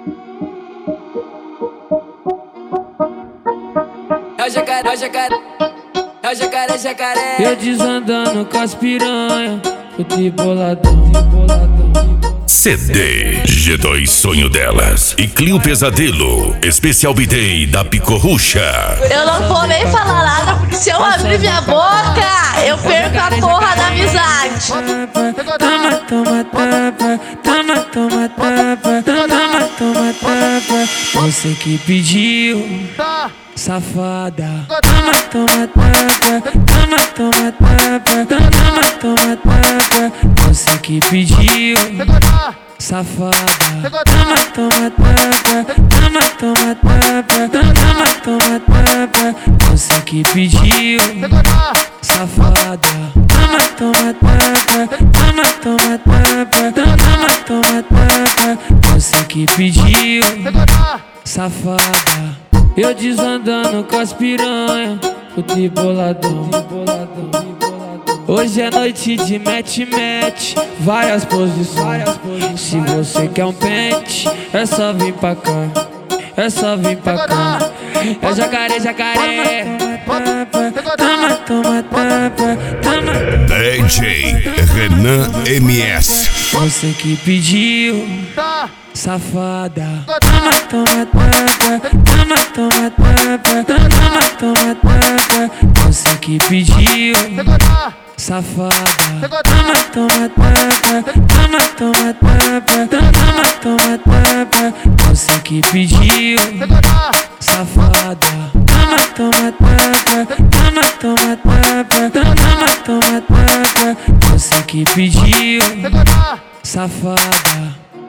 É o jacaré, é o jacaré, é o jacaré, jacaré. Eu desandando com as piranha, fui boladão, boladão. CD G2 Sonho Delas e Clio Pesadelo, especial B-Day da Picorrucha. Eu não vou nem falar nada, porque se eu abrir minha boca, eu perco a porra da amizade. Toma, toma, tapa, toma, toma, tapa, toma, toma, tapa. Você que pediu, safada. Toma, toma, tapa, toma, toma, tapa, toma, toma, tapa. Você que pediu, safada. Toma, toma, tapa, toma, toma, tapa, toma, toma, tapa. Você que pediu, safada. Toma, toma, tapa, toma, toma, tapa, toma, toma, tapa. Você que pediu, safada. Eu desandando com as piranha, fui boladão, boladão. Hoje é noite de match, várias posições. Se você quer um pente, é só vir pra cá, é só vir pra cá. É jacaré, jacaré. Toma, toma, tapa, toma. DJ Renan MS. Você que pediu, safada. Toma, toma, tapa, toma, toma, tapa, toma, toma, tapa. Você que pediu, safada. Toma, toma, tapa, toma, toma, tapa, toma, toma, tapa. Você que pediu, safada. Toma, toma, tapa, toma, toma, tapa, toma, toma, tapa. Você que pediu, safada.